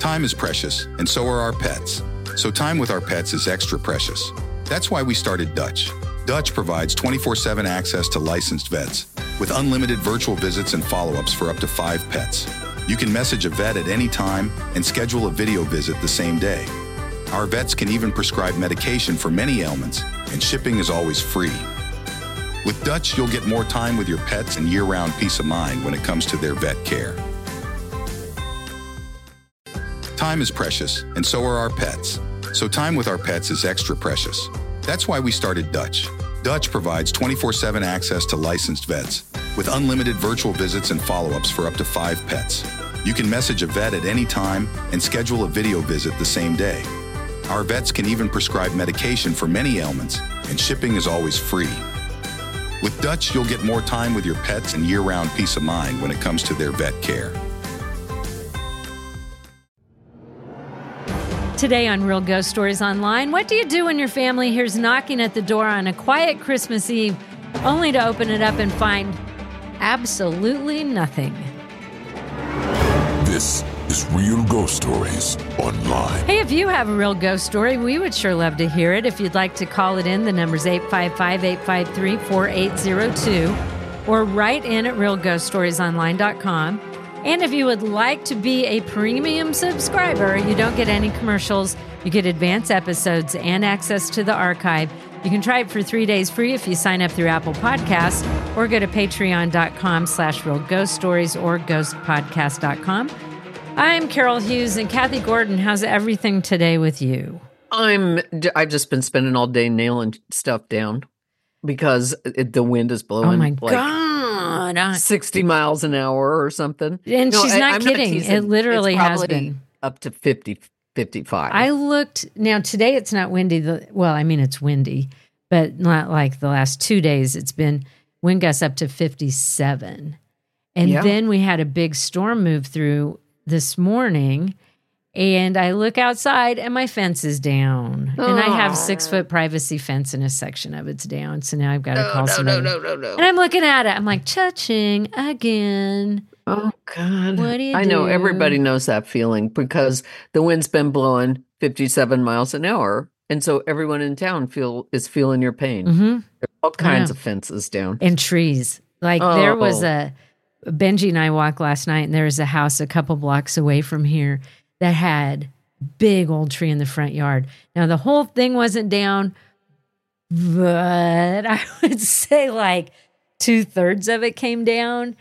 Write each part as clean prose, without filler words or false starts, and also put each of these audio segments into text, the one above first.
Time is precious, and so are our pets. So time with our pets is extra precious. That's why we started Dutch. Dutch provides 24/7 access to licensed vets with unlimited virtual visits and follow-ups for up to 5 pets. You can message a vet at any time and schedule a video visit the same day. Our vets can even prescribe medication for many ailments, and shipping is always free. With Dutch, you'll get more time with your pets and year-round peace of mind when it comes to their vet care. Time is precious, and so are our pets. So time with our pets is extra precious. That's why we started Dutch. Dutch provides 24/7 access to licensed vets with unlimited virtual visits and follow-ups for up to 5 pets. You can message a vet at any time and schedule a video visit the same day. Our vets can even prescribe medication for many ailments, and shipping is always free. With Dutch, you'll get more time with your pets and year-round peace of mind when it comes to their vet care. Today on Real Ghost Stories Online, what do you do when your family hears knocking at the door on a quiet Christmas Eve, only to open it up and find absolutely nothing? This is Real Ghost Stories Online. Hey, if you have a real ghost story, we would sure love to hear it. If you'd like to call it in, the number's 855-853-4802, or write in at realghoststoriesonline.com. And if you would like to be a premium subscriber, you don't get any commercials. You get advanced episodes and access to the archive. You can try it for 3 days free if you sign up through Apple Podcasts, or go to patreon.com/realghoststories or ghostpodcast.com. I'm Carol Hughes, and Kathy Gordon. How's everything today with you? I've just been spending all day nailing stuff down because the wind is blowing. Oh my God. 60 miles an hour or something. And she's not kidding. It literally has been. Up to 50, 55. I looked. Now, today it's not windy. It's windy, but not like the last 2 days. It's been wind gusts up to 57. And then we had a big storm move through this morning, and I look outside and my fence is down. And I have 6-foot privacy fence and a section of it's down. So now I've got to call somebody. No. And I'm looking at it. I'm like, cha-ching again. Oh, God. What do you do? I know everybody knows that feeling because the wind's been blowing 57 miles an hour. And so everyone in town is feeling your pain. Mm-hmm. There's all kinds of fences down. And trees. Like there was Benji and I walked last night, and there was a house a couple blocks away from here that had big old tree in the front yard. Now, the whole thing wasn't down, but I would say like 2/3 of it came down,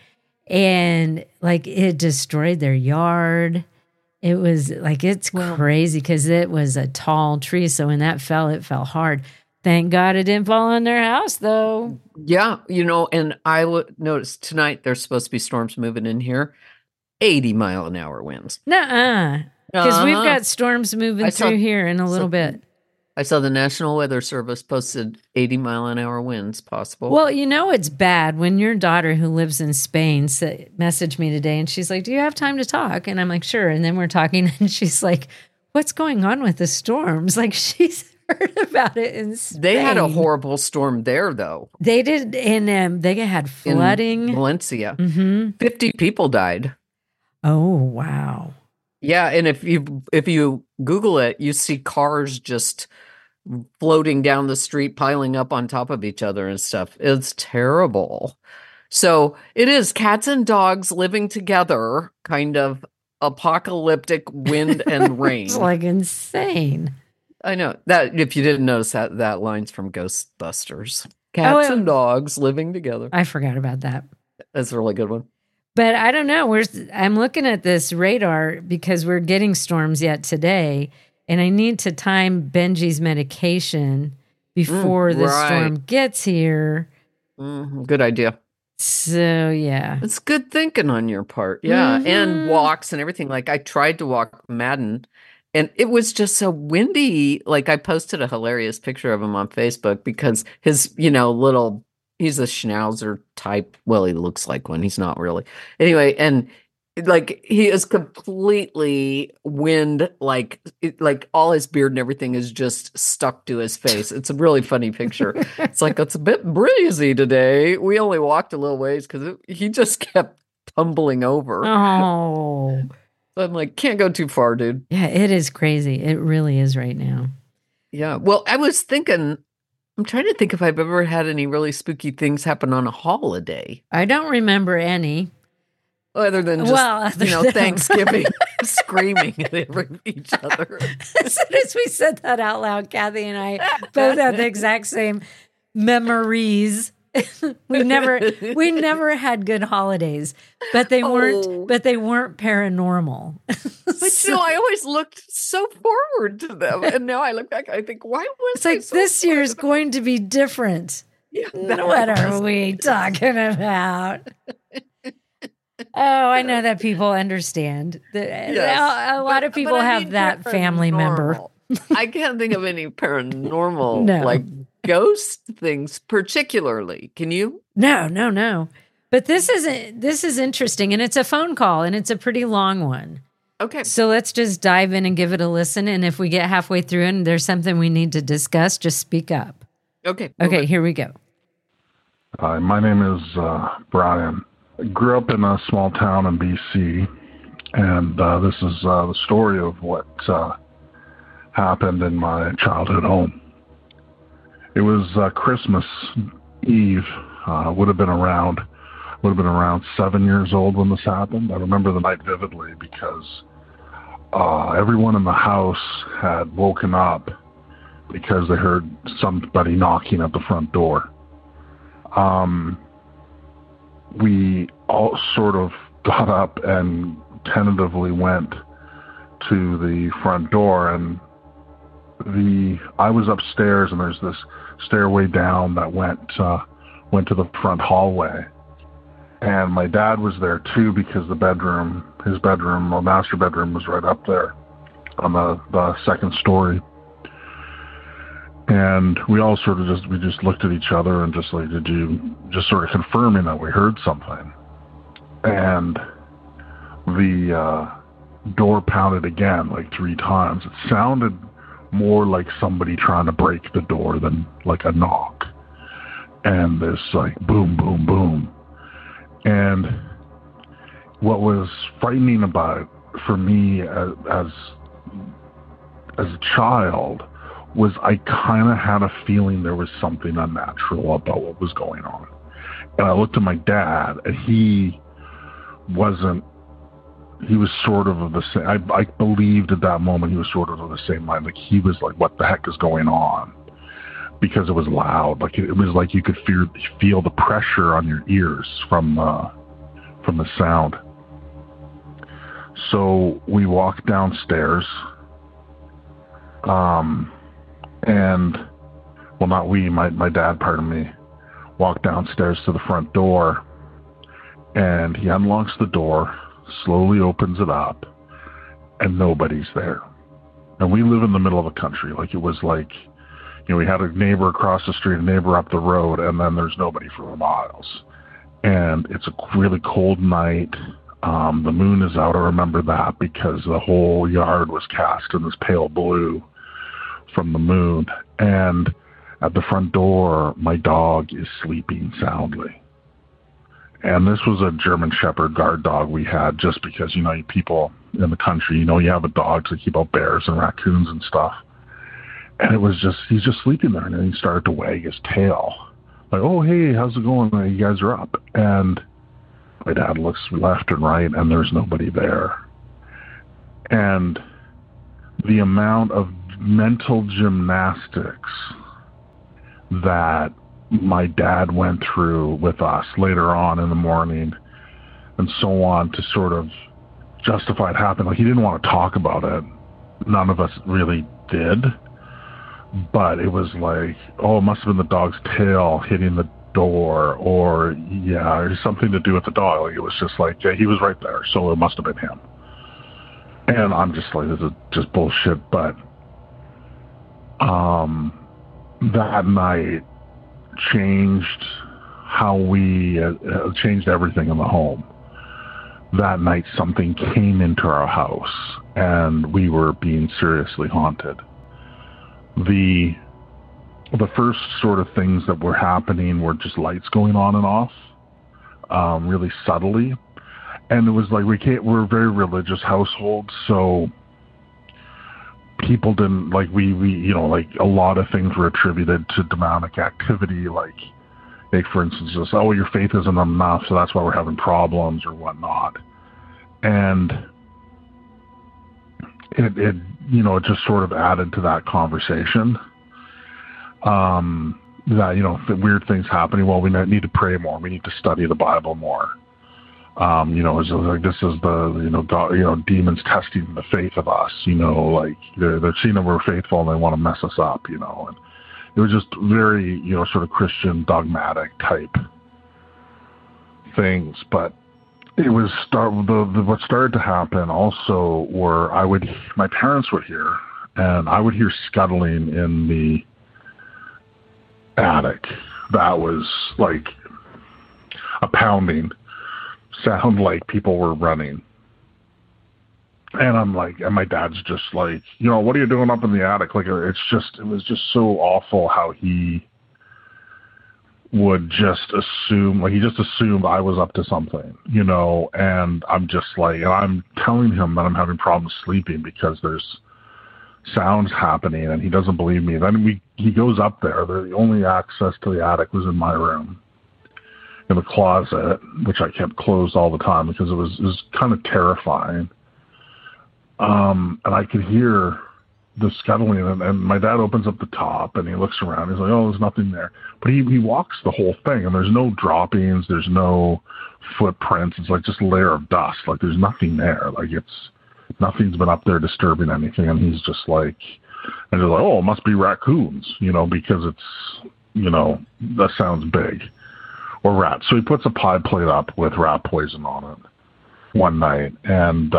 and like it destroyed their yard. It was like, it's crazy because it was a tall tree. So when that fell, it fell hard. Thank God it didn't fall on their house, though. Yeah, and I noticed tonight there's supposed to be storms moving in here. 80-mile-an-hour winds. Nuh-uh. Because we've got storms moving through here in a little bit. I saw the National Weather Service posted 80-mile-an-hour winds possible. Well, it's bad when your daughter, who lives in Spain, messaged me today, and she's like, do you have time to talk? And I'm like, sure. And then we're talking, and she's like, what's going on with the storms? Like, she's heard about it in Spain. They had a horrible storm there, though. They did, and they had flooding. In Valencia. Mm-hmm. 50 people died. Oh, wow. Yeah, and if you Google it, you see cars just floating down the street, piling up on top of each other and stuff. It's terrible. So it is cats and dogs living together, kind of apocalyptic wind and rain. It's like insane. I know that if you didn't notice that line's from Ghostbusters. Cats and dogs living together. I forgot about that. That's a really good one. But I don't know. I'm looking at this radar because we're getting storms yet today, and I need to time Benji's medication before the storm gets here. Good idea. So, yeah. It's good thinking on your part. Yeah, and walks and everything. Like, I tried to walk Madden, and it was just so windy. Like, I posted a hilarious picture of him on Facebook because his, he's a schnauzer type. Well, he looks like one. He's not really. Anyway, and like he is completely like all his beard and everything is just stuck to his face. It's a really funny picture. It's like, it's a bit breezy today. We only walked a little ways because he just kept tumbling over. Oh, I'm like, can't go too far, dude. Yeah, it is crazy. It really is right now. Yeah. Well, I was thinking, I'm trying to think if I've ever had any really spooky things happen on a holiday. I don't remember any. Other than just, Thanksgiving, screaming at each other. As soon as we said that out loud, Kathy and I both had the exact same memories. we never had good holidays, but they weren't paranormal. But I always looked so forward to them, and now I look back, I think, why was it's like this year's going to be different? Yeah, what are we talking about? Oh, I know that people understand. A lot of people have that family member. I can't think of any paranormal, like ghost things particularly. Can you? No. But this is interesting, and it's a phone call, and it's a pretty long one. Okay. So let's just dive in and give it a listen. And if we get halfway through and there's something we need to discuss, just speak up. Okay. Okay, here we go. Hi, my name is Brian. I grew up in a small town in BC, and this is the story of what happened in my childhood home. It was Christmas Eve. Would have been around 7 years old when this happened. I remember the night vividly because everyone in the house had woken up because they heard somebody knocking at the front door. We all sort of got up and tentatively went to the front door, and I was upstairs, and there's this stairway down that went to the front hallway, and my dad was there too because his bedroom, or master bedroom, was right up there on the second story. And we all sort of just looked at each other and just like, just sort of confirming that we heard something. And the door pounded again, like 3 times. It sounded more like somebody trying to break the door than like a knock. And this like boom, boom, boom. And what was frightening about it for me as a child was I kind of had a feeling there was something unnatural about what was going on. And I looked at my dad, and he was sort of the same. I believed at that moment he was sort of the same mind. Like he was like, what the heck is going on? Because it was loud. Like it was like you could feel the pressure on your ears from the sound. So we walked downstairs. And, well, not we, my dad, pardon me, walked downstairs to the front door, and he unlocks the door, slowly opens it up, and nobody's there. And we live in the middle of the country. Like, it was like, we had a neighbor across the street, a neighbor up the road, and then there's nobody for miles. And it's a really cold night. The moon is out. I remember that because the whole yard was cast in this pale blue from the moon, and at the front door my dog is sleeping soundly. And this was a German Shepherd guard dog we had, just because people in the country, you have a dog to keep out bears and raccoons and stuff. And it was just, he's just sleeping there, and then he started to wag his tail like, oh hey, how's it going? You guys are up. And my dad looks left and right, and there's nobody there. And the amount of mental gymnastics that my dad went through with us later on in the morning and so on to sort of justify it happened. Like, he didn't want to talk about it. None of us really did. But it was like, oh, it must have been the dog's tail hitting the door, or something to do with the dog. Like, it was just like, yeah, he was right there, so it must have been him. And I'm just like, this is just bullshit. But that night changed how we changed everything in the home. That night something came into our house, and we were being seriously haunted. The first sort of things that were happening were just lights going on and off, really subtly. And it was like we're a very religious household, so people didn't like we like a lot of things were attributed to demonic activity, like for instance, just, oh, your faith isn't enough, so that's why we're having problems or whatnot. And it just sort of added to that conversation. That the weird things happening. Well, we need to pray more. We need to study the Bible more. It's like this is the God, demons testing the faith of us. Like they're seeing that we're faithful and they want to mess us up. And it was just very sort of Christian dogmatic type things. But it was what started to happen also were my parents would hear, and I would hear scuttling in the attic. That was like a pounding sound, like people were running. And I'm like, and my dad's just like, what are you doing up in the attic? Like, it was just so awful how he would just assume, like he just assumed I was up to something, and I'm just like, and I'm telling him that I'm having problems sleeping because there's sounds happening, and he doesn't believe me. Then he goes up there. The only access to the attic was in my room, in the closet, which I kept closed all the time because it was kind of terrifying. And I could hear the scuttling, and my dad opens up the top, and he looks around. He's like, oh, there's nothing there. But he walks the whole thing, and there's no droppings, there's no footprints. It's like just a layer of dust. Like there's nothing there. Like nothing's been up there disturbing anything. And he's just like, and they're like, oh, it must be raccoons, because it's, that sounds big. Or rats. So he puts a pie plate up with rat poison on it one night, and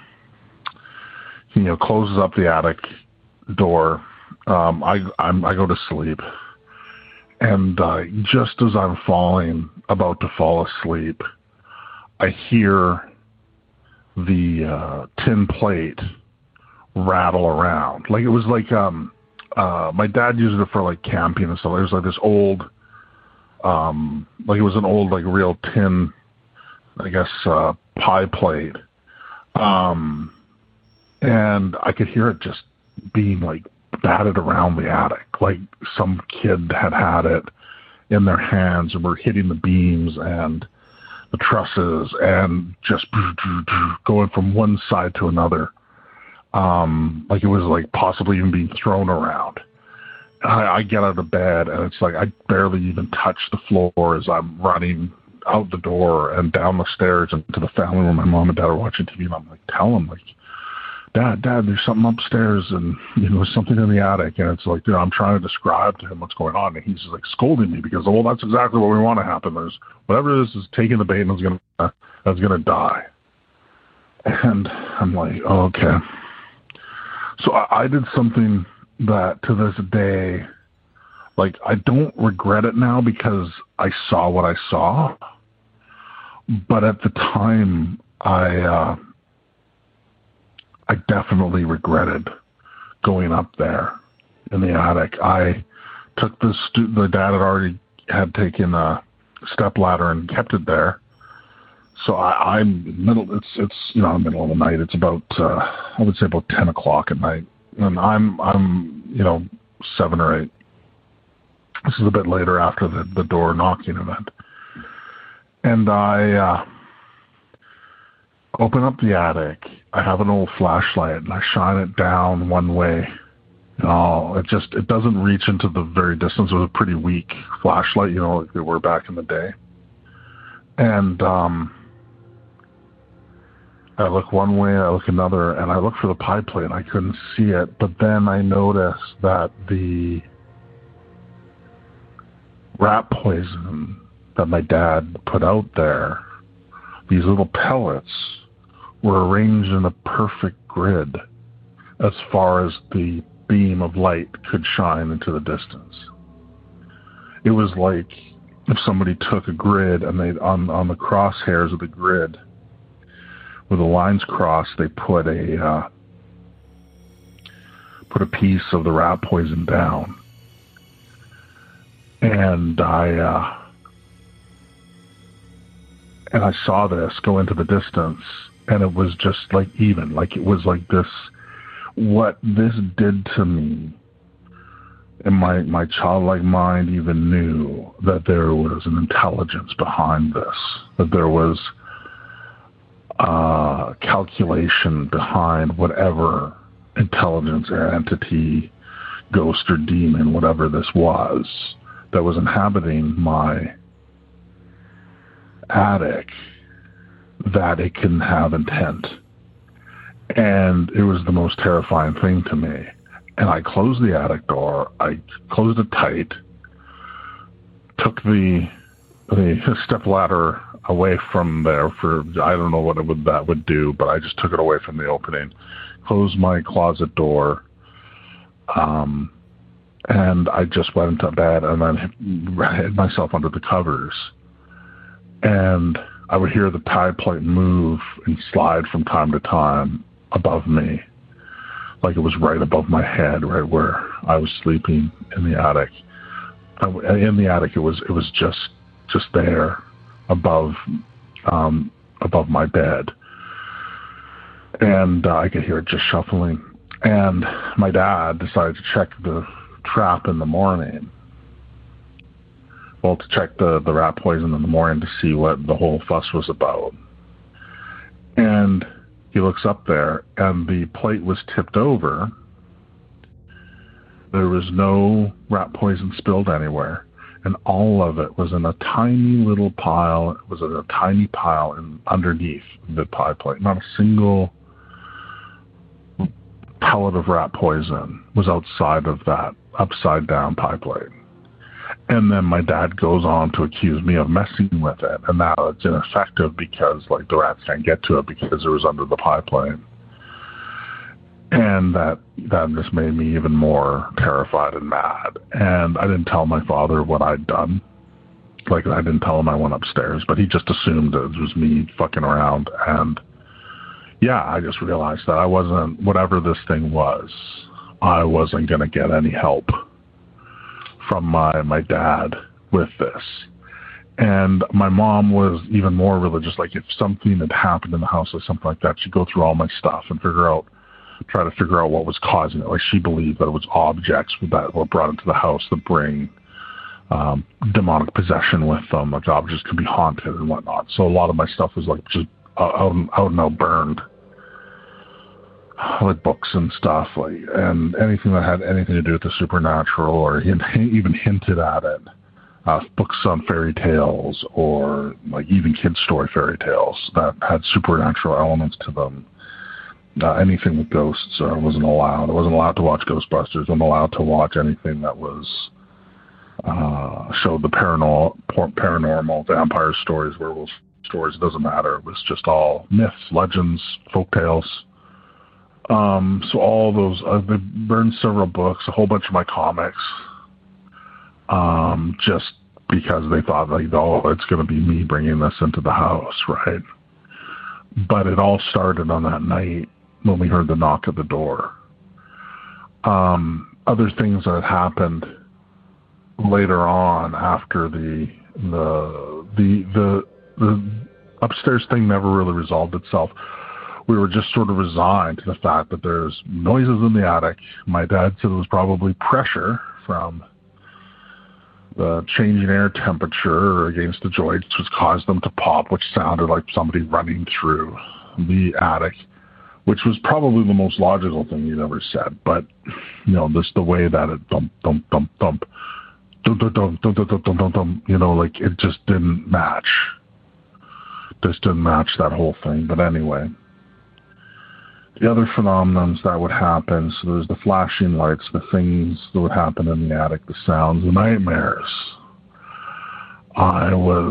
closes up the attic door. I go to sleep, and just as I'm about to fall asleep, I hear the tin plate rattle around. Like it was like my dad used it for like camping and stuff. It was like this old, like it was an old like real tin, I guess, pie plate. And I could hear it just being like batted around the attic, like some kid had it in their hands and were hitting the beams and the trusses and just going from one side to another. Like it was like possibly even being thrown around. I get out of bed, and it's like I barely even touch the floor as I'm running out the door and down the stairs and to the family room. My mom and dad are watching TV, and I'm like, tell them, like, Dad, there's something upstairs, and there's something in the attic. And it's like, I'm trying to describe to him what's going on, and he's like scolding me because, well, that's exactly what we want to happen. There's whatever this is taking the bait and that's gonna die. And I'm like, oh, okay. So I did something that to this day, like, I don't regret it now because I saw what I saw. But at the time, I definitely regretted going up there in the attic. I took the dad had taken a stepladder and kept it there. So I'm middle of the night. It's about I would say about 10 o'clock at night, and I'm 7 or 8. This is a bit later after the door knocking event, and I open up the attic. I have an old flashlight, and I shine it down one way. It doesn't reach into the very distance. It was a pretty weak flashlight, like they were back in the day. And I look one way, I look another, and I look for the pie plate, and I couldn't see it. But then I noticed that the rat poison that my dad put out there, these little pellets, were arranged in a perfect grid as far as the beam of light could shine into the distance. It was like if somebody took a grid and they on the crosshairs of the grid where the lines cross, they put a piece of the rat poison down. And And I saw this go into the distance, and it was just like even, like it was like this, what this did to me. And my childlike mind even knew that there was an intelligence behind this, that there was calculation behind whatever intelligence or entity, ghost or demon, whatever this was, that was inhabiting my attic, that it can have intent. And it was the most terrifying thing to me. And I closed the attic door. I closed it tight, took the step ladder away from there for, I don't know what that would do, but I just took it away from the opening, closed my closet door, and I just went into bed and then hid myself under the covers. And I would hear the tide plate move and slide from time to time above me, like it was right above my head, right where I was sleeping in the attic. In the attic, it was just there above my bed, and I could hear it just shuffling. And my dad decided to check the trap in the morning. Well, to check the rat poison in the morning to see what the whole fuss was about. And he looks up there, and the plate was tipped over. There was no rat poison spilled anywhere, and all of it was in a tiny little pile. It was in a tiny pile underneath the pie plate. Not a single pellet of rat poison was outside of that upside-down pie plate. And then my dad goes on to accuse me of messing with it, and now it's ineffective because, like, the rats can't get to it because it was under the pie plate. And that just made me even more terrified and mad. And I didn't tell my father what I'd done. Like, I didn't tell him I went upstairs, but he just assumed that it was me fucking around. And yeah, I just realized that I wasn't, whatever this thing was, I wasn't going to get any help from my dad with this. And my mom was even more religious. Like, if something had happened in the house or something like that, she'd go through all my stuff and try to figure out what was causing it. Like, she believed that it was objects that were brought into the house that bring demonic possession with them. Like, objects could be haunted and whatnot. So a lot of my stuff was like just out and out burned, like books and stuff, like, and anything that had anything to do with the supernatural, or even hinted at it. Books on fairy tales, or like even kids' story fairy tales that had supernatural elements to them. Anything with ghosts wasn't allowed. I wasn't allowed to watch Ghostbusters. I wasn't allowed to watch anything that was showed the paranormal, vampire stories, werewolf stories. It doesn't matter. It was just all myths, legends, folk tales. So all those, they burned several books, a whole bunch of my comics, just because they thought, like, oh, it's going to be me bringing this into the house, right? But it all started on that night when we heard the knock at the door. Other things that happened later on after the upstairs thing never really resolved itself. We were just sort of resigned to the fact that there's noises in the attic. My dad said it was probably pressure from the changing air temperature against the joists, which caused them to pop, which sounded like somebody running through the attic, which was probably the most logical thing he'd ever said. But, you know, just the way that it thump, thump, thump, thump, thump, thump, thump, thump, thump, thump, thump, thump, you know, like, it just didn't match. Just didn't match that whole thing. But anyway, the other phenomenons that would happen, so there's the flashing lights, the things that would happen in the attic, the sounds, the nightmares. I was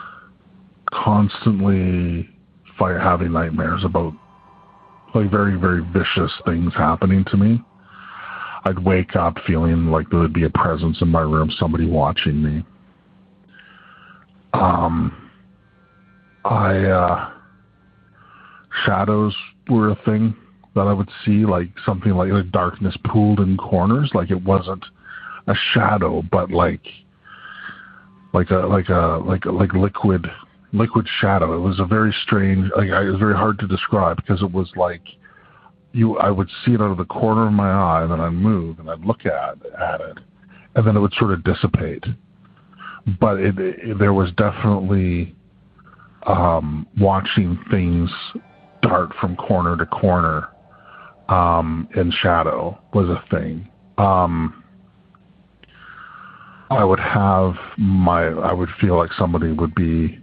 constantly having nightmares about, like, very, very vicious things happening to me. I'd wake up feeling like there would be a presence in my room, somebody watching me. Shadows were a thing that I would see, like something like the darkness pooled in corners. Like, it wasn't a shadow, but like liquid liquid shadow. It was a very strange, it was very hard to describe because it was like I would see it out of the corner of my eye, and then I'd move and I'd look at it, and then it would sort of dissipate. But there was definitely watching things dart from corner to corner in shadow was a thing. I would feel like somebody would be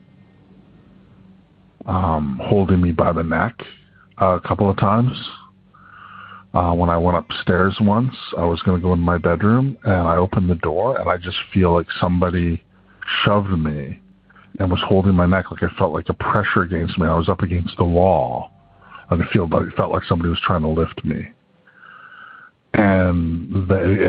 holding me by the neck a couple of times. When I went upstairs once, I was going to go in my bedroom, and I opened the door, and I just feel like somebody shoved me and was holding my neck. Like I felt like a pressure against me. I was up against the wall, and it felt like somebody was trying to lift me. And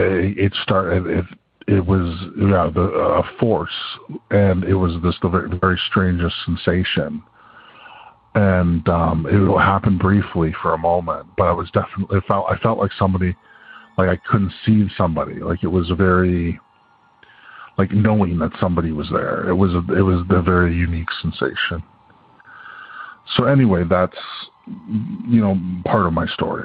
it was a force, and it was the very strangest sensation. And it happened briefly for a moment, but I felt like somebody, like I couldn't see somebody. Like it was a very, like knowing that somebody was there. It was a very unique sensation. So anyway, that's part of my story.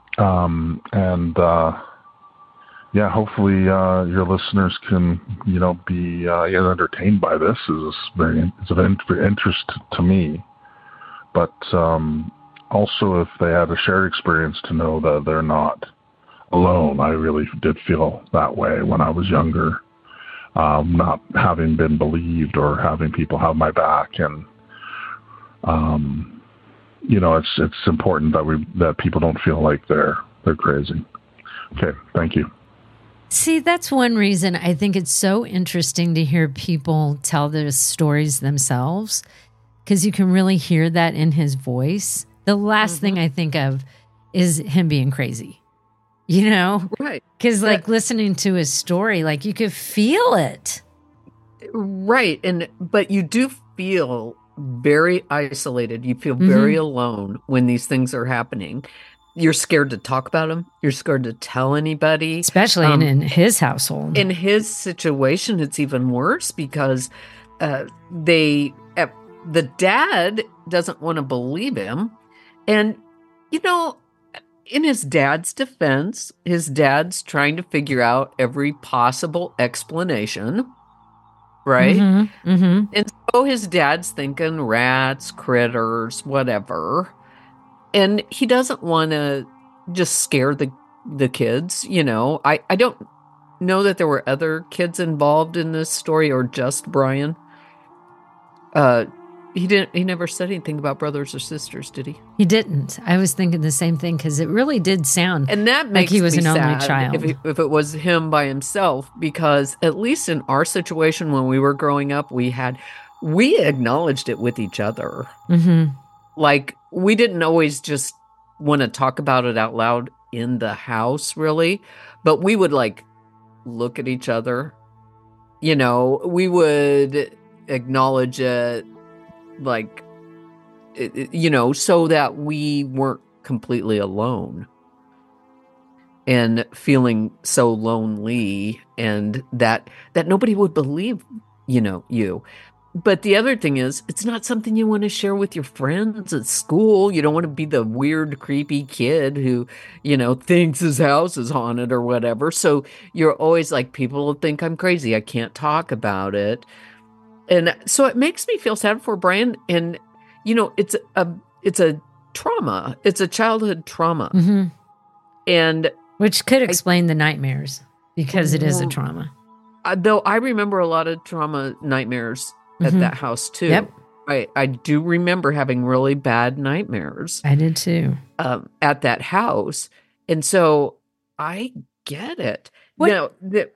Hopefully your listeners can be entertained by this. It's of interest to me. But also, if they had a shared experience, to know that they're not alone. I really did feel that way when I was younger, not having been believed or having people have my back. And it's important that people don't feel like they're crazy. Okay, thank you. See, that's one reason I think it's so interesting to hear people tell their stories themselves, because you can really hear that in his voice. The last thing I think of is him being crazy, Right. Because listening to his story, like you could feel it. Right. But you do feel very isolated. You feel very alone when these things are happening. You're scared to talk about them. You're scared to tell anybody. Especially in his household. In his situation, it's even worse because the dad doesn't want to believe him. And, in his dad's defense, his dad's trying to figure out every possible explanation, right? And so his dad's thinking rats, critters, whatever. And he doesn't want to just scare the kids, I don't know that there were other kids involved in this story or just Brian. He never said anything about brothers or sisters, did he? He didn't. I was thinking the same thing because it really did sound and that makes like he was me an only sad child. If it was him by himself, because at least in our situation when we were growing up, we acknowledged it with each other. Like we didn't always just want to talk about it out loud in the house, really, but we would look at each other. We would acknowledge it. So that we weren't completely alone and feeling so lonely, and that nobody would believe, you. But the other thing is, it's not something you want to share with your friends at school. You don't want to be the weird, creepy kid who, thinks his house is haunted or whatever. So you're always like, people will think I'm crazy. I can't talk about it. And so it makes me feel sad for Brian. And, it's a trauma. It's a childhood trauma. And which could explain the nightmares, because it is a trauma. Though I remember a lot of trauma nightmares at that house too. Yep. I do remember having really bad nightmares. I did too. At that house. And so I get it. Now,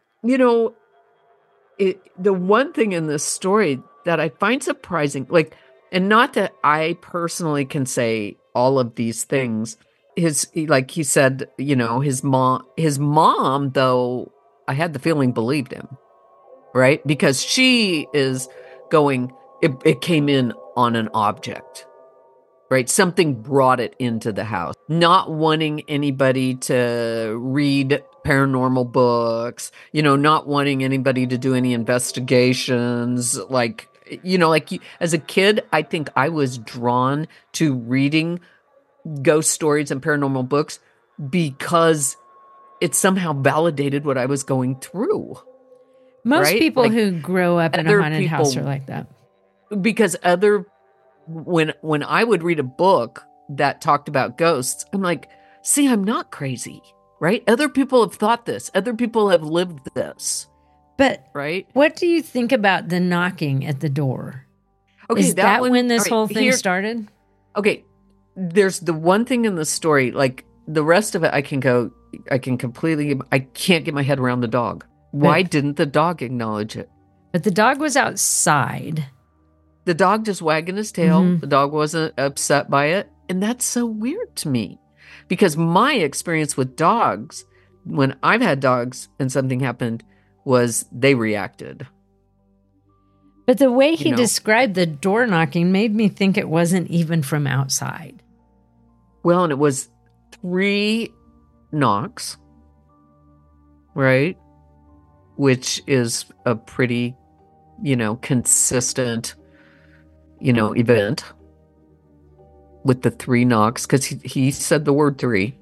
the one thing in this story that I find surprising, and not that I personally can say all of these things, like he said, his mom, though, I had the feeling believed him, right? Because she is going, it came in on an object, right? Something brought it into the house, not wanting anybody to read paranormal books, not wanting anybody to do any investigations. as a kid, I think I was drawn to reading ghost stories and paranormal books because it somehow validated what I was going through. Most right? people who grow up in a haunted house are like that. Because when I would read a book that talked about ghosts, I'm like, see, I'm not crazy, right? Other people have thought this. Other people have lived this. But right? What do you think about the knocking at the door? Okay, is that when this whole thing started? Okay, there's the one thing in the story, like the rest of it, I can't get my head around the dog. Why didn't the dog acknowledge it? But the dog was outside. The dog just wagging his tail. Mm-hmm. The dog wasn't upset by it. And that's so weird to me. Because my experience with dogs, when I've had dogs and something happened, was they reacted. But the way he described the door knocking made me think it wasn't even from outside. Well, and it was 3 knocks, right? Which is a pretty, consistent, event with the 3 knocks, because he said the word 3,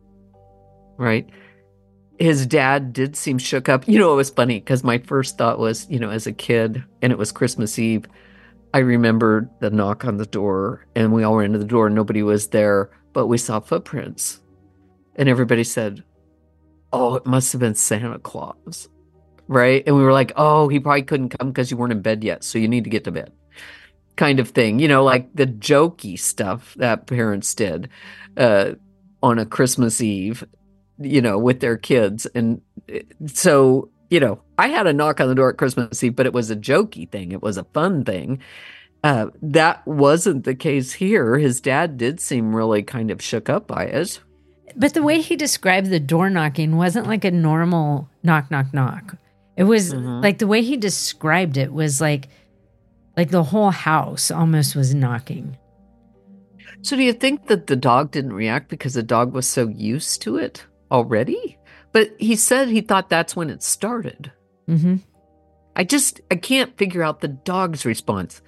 right? His dad did seem shook up. It was funny because my first thought was, as a kid, and it was Christmas Eve, I remembered the knock on the door, and we all ran to the door and nobody was there, but we saw footprints. And everybody said, oh, it must have been Santa Claus, right? And we were like, oh, he probably couldn't come because you weren't in bed yet, so you need to get to bed. Kind of thing, like the jokey stuff that parents did on a Christmas Eve, with their kids. And so, I had a knock on the door at Christmas Eve, but it was a jokey thing. It was a fun thing. That wasn't the case here. His dad did seem really kind of shook up by it. But the way he described the door knocking wasn't like a normal knock, knock, knock. It was like the way he described it was like the whole house almost was knocking. So do you think that the dog didn't react because the dog was so used to it already? But he said he thought that's when it started. Mm-hmm. I can't figure out the dog's response.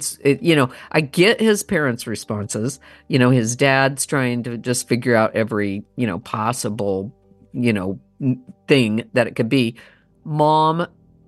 I get his parents' responses. His dad's trying to just figure out every, possible, thing that it could be. Mom,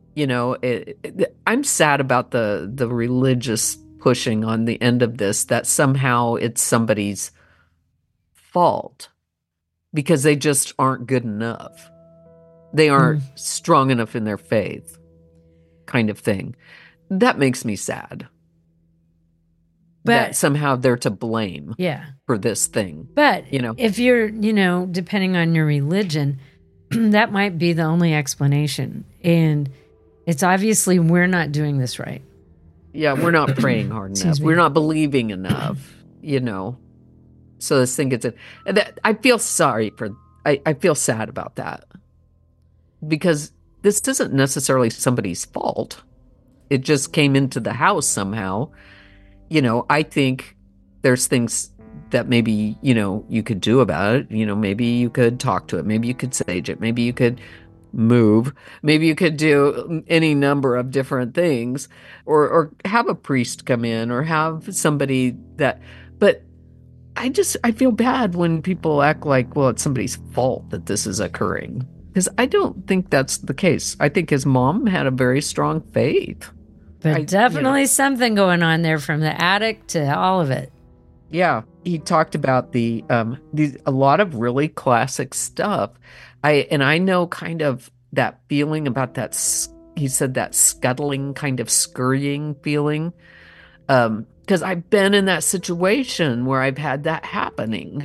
I'm sad about the religious pushing on the end of this, that somehow it's somebody's fault because they just aren't good enough. They aren't strong enough in their faith, kind of thing. That makes me sad. But that somehow they're to blame for this thing. But if you're, depending on your religion, that might be the only explanation. And it's obviously we're not doing this right. Yeah, we're not praying hard enough. We're not believing enough, So this thing gets in. I feel sorry I feel sad about that. Because this isn't necessarily somebody's fault. It just came into the house somehow. I think there's things that maybe, you could do about it. Maybe you could talk to it. Maybe you could sage it. Maybe you could move. Maybe you could do any number of different things or have a priest come in or have somebody but I feel bad when people act like, well, it's somebody's fault that this is occurring. Because I don't think that's the case. I think his mom had a very strong faith. But definitely something going on there from the attic to all of it. Yeah. He talked about a lot of really classic stuff. I know kind of that feeling about that, he said that scuttling, kind of scurrying feeling. Because I've been in that situation where I've had that happening.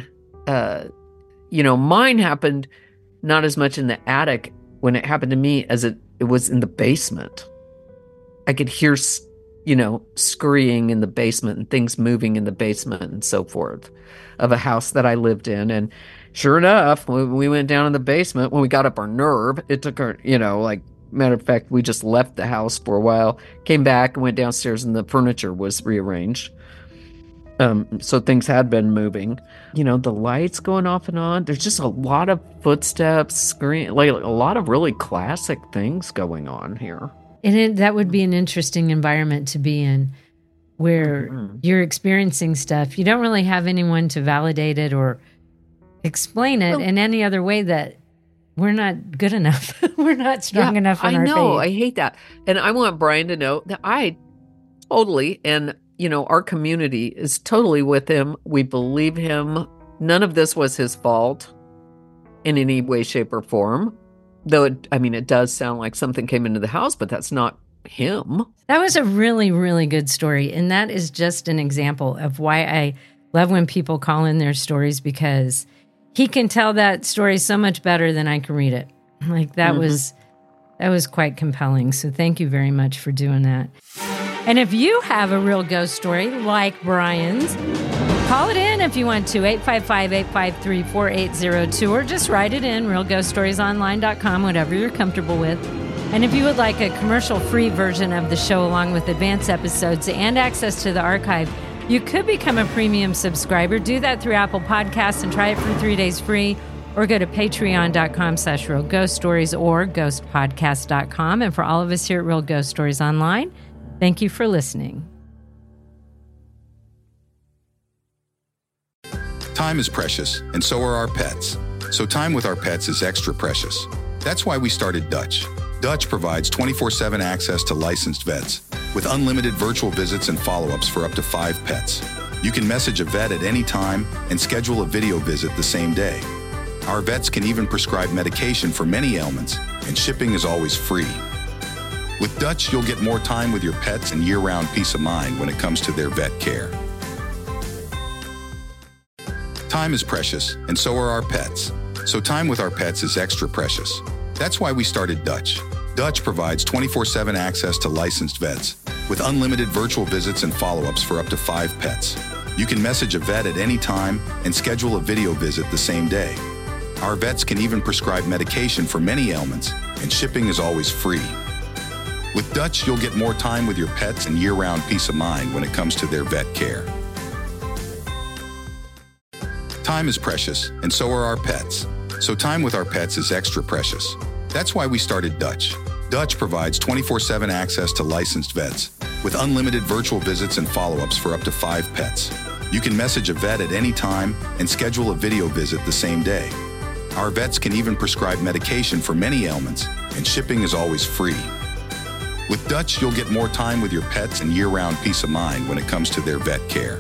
Mine happened not as much in the attic when it happened to me as it was in the basement. I could hear, scurrying in the basement and things moving in the basement and so forth of a house that I lived in. And sure enough, when we went down in the basement, when we got up our nerve, it took our, matter of fact, we just left the house for a while, came back and went downstairs and the furniture was rearranged. So things had been moving, the lights going off and on. There's just a lot of footsteps, scream, like a lot of really classic things going on here. And that would be an interesting environment to be in, where you're experiencing stuff. You don't really have anyone to validate it or explain it in any other way that we're not good enough. We're not strong enough in our faith. I know. I hate that. And I want Brian to know that I totally, and our community is totally with him. We believe him. None of this was his fault in any way, shape, or form. Though, it does sound like something came into the house, but that's not him. That was a really, really good story. And that is just an example of why I love when people call in their stories, because he can tell that story so much better than I can read it. Like that was quite compelling. So thank you very much for doing that. And if you have a real ghost story like Brian's, call it in if you want to, 855-853-4802, or just write it in, realghoststoriesonline.com, whatever you're comfortable with. And if you would like a commercial-free version of the show along with advanced episodes and access to the archive, you could become a premium subscriber. Do that through Apple Podcasts and try it for 3 days free, or go to patreon.com/realghoststories or ghostpodcast.com. And for all of us here at Real Ghost Stories Online, thank you for listening. Time is precious, and so are our pets. So time with our pets is extra precious. That's why we started Dutch. Dutch provides 24/7 access to licensed vets with unlimited virtual visits and follow-ups for up to 5 pets. You can message a vet at any time and schedule a video visit the same day. Our vets can even prescribe medication for many ailments, and shipping is always free. With Dutch, you'll get more time with your pets and year-round peace of mind when it comes to their vet care. Time is precious, and so are our pets. So time with our pets is extra precious. That's why we started Dutch. Dutch provides 24/7 access to licensed vets with unlimited virtual visits and follow-ups for up to 5 pets. You can message a vet at any time and schedule a video visit the same day. Our vets can even prescribe medication for many ailments, and shipping is always free. With Dutch, you'll get more time with your pets and year-round peace of mind when it comes to their vet care. Time is precious, and so are our pets. So time with our pets is extra precious. That's why we started Dutch. Dutch provides 24/7 access to licensed vets with unlimited virtual visits and follow-ups for up to 5 pets. You can message a vet at any time and schedule a video visit the same day. Our vets can even prescribe medication for many ailments, and shipping is always free. With Dutch, you'll get more time with your pets and year-round peace of mind when it comes to their vet care.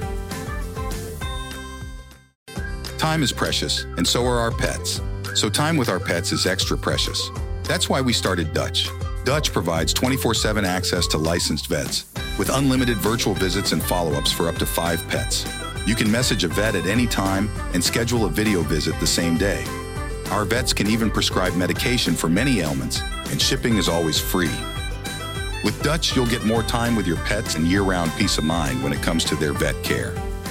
Time is precious, and so are our pets. So time with our pets is extra precious. That's why we started Dutch. Dutch provides 24/7 access to licensed vets with unlimited virtual visits and follow-ups for up to 5 pets. You can message a vet at any time and schedule a video visit the same day. Our vets can even prescribe medication for many ailments, and shipping is always free. With Dutch, you'll get more time with your pets and year-round peace of mind when it comes to their vet care.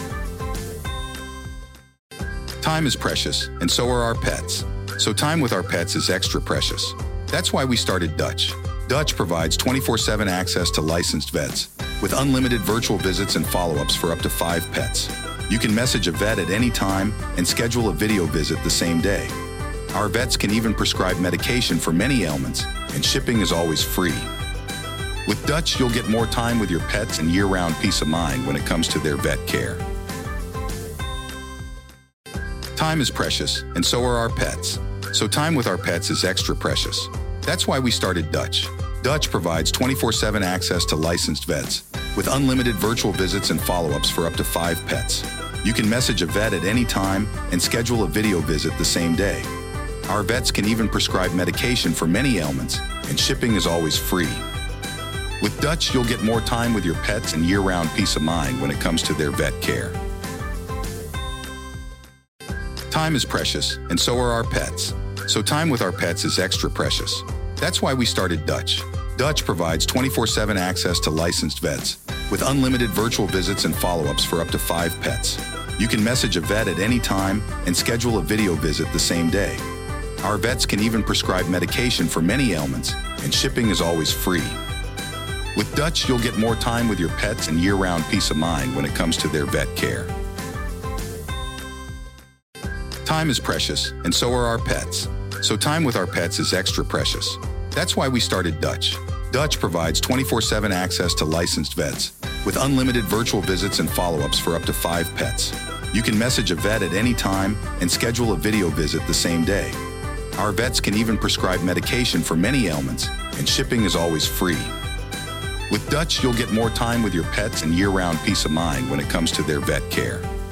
Time is precious, and so are our pets. So time with our pets is extra precious. That's why we started Dutch. Dutch provides 24/7 access to licensed vets with unlimited virtual visits and follow-ups for up to 5 pets. You can message a vet at any time and schedule a video visit the same day. Our vets can even prescribe medication for many ailments, and shipping is always free. With Dutch, you'll get more time with your pets and year-round peace of mind when it comes to their vet care. Time is precious, and so are our pets. So time with our pets is extra precious. That's why we started Dutch. Dutch provides 24/7 access to licensed vets with unlimited virtual visits and follow-ups for up to 5 pets. You can message a vet at any time and schedule a video visit the same day. Our vets can even prescribe medication for many ailments, and shipping is always free. With Dutch, you'll get more time with your pets and year-round peace of mind when it comes to their vet care. Time is precious, and so are our pets. So time with our pets is extra precious. That's why we started Dutch. Dutch provides 24/7 access to licensed vets with unlimited virtual visits and follow-ups for up to 5 pets. You can message a vet at any time and schedule a video visit the same day. Our vets can even prescribe medication for many ailments, and shipping is always free. With Dutch, you'll get more time with your pets and year-round peace of mind when it comes to their vet care. Time is precious, and so are our pets. So time with our pets is extra precious. That's why we started Dutch. Dutch provides 24/7 access to licensed vets with unlimited virtual visits and follow-ups for up to 5 pets. You can message a vet at any time and schedule a video visit the same day. Our vets can even prescribe medication for many ailments, and shipping is always free. With Dutch, you'll get more time with your pets and year-round peace of mind when it comes to their vet care.